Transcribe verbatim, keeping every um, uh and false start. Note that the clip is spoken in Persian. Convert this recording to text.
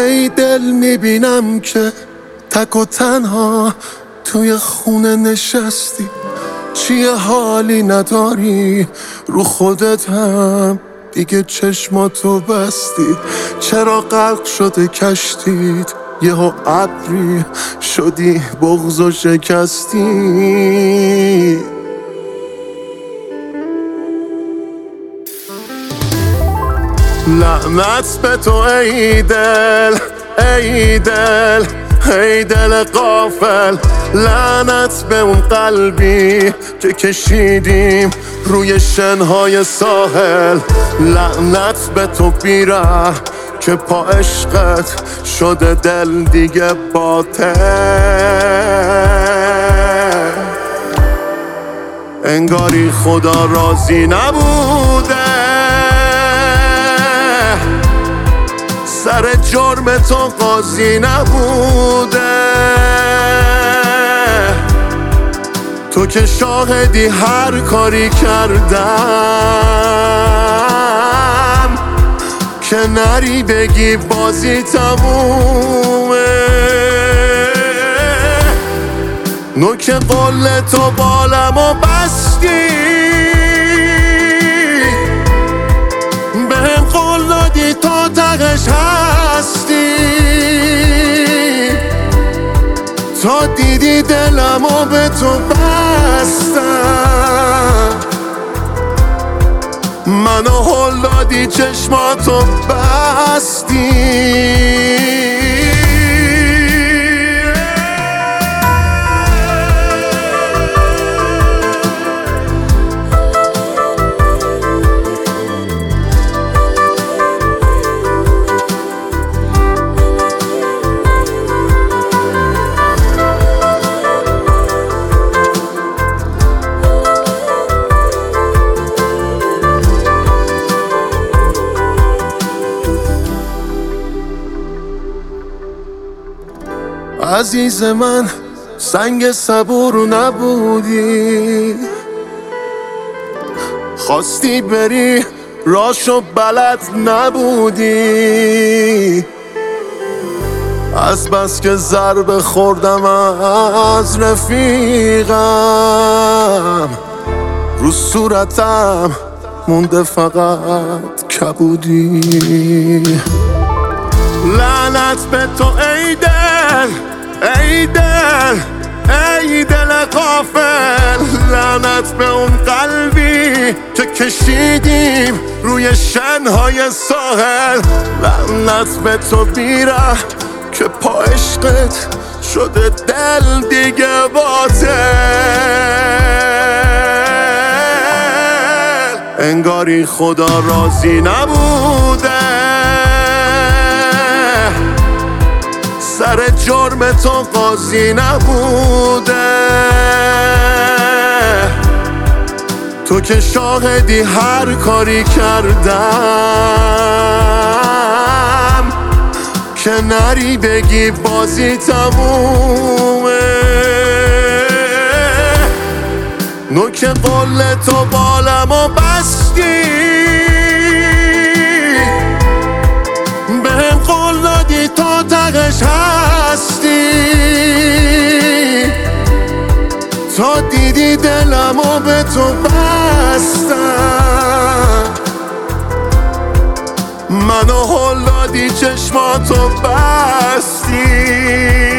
ای دل میبینم که تک و تنها توی خونه نشستی، چیه حالی نداری رو خودت هم دیگه چشماتو بستی، چرا غرق شده کشتیت یهو ابری شدی بغض و شکستی. لعنت به تو ای دل ای دل ای دل غافل، لعنت به اون قلبی که کشیدیم روی شنهای ساحل، لعنت به تو بیره که پا عشقت شده دل دیگه باطل. انگاری خدا راضی نبوده سر جرم تو قاضی نبوده، تو که شاهدی هر کاری کردم که نری بگی بازی تمومه. نوک قول تو بالمو بستی، بهم قول دادی تا تقش هستی، تا دیدی دلمو به تو بستم، منو هل دادی چشماتو بستی. عزیز من سنگ صبور نبودی، خواستی بری راشو بلد نبودی، از بس که ضربه خوردم از رفیقم رو صورتم مونده فقط کبودی. لعنت به تو ای دل ای دل ای دل غافل، لعنت به اون قلبی که کشیدیم روی شنهای ساحل، لعنت به تو بیره که پا عشقت شده دل دیگه باطل. انگاری خدا راضی نبوده سر جرم تو قاضی نبوده، تو که شاهدی هر کاری کردم که نری بگی بازی تمومه. نوک قول تو بالمو بستی، بهم قول دادی تا تقش هستی، تا دیدی دلمو به تو بستم، منو هل دادی چشماتو بستی.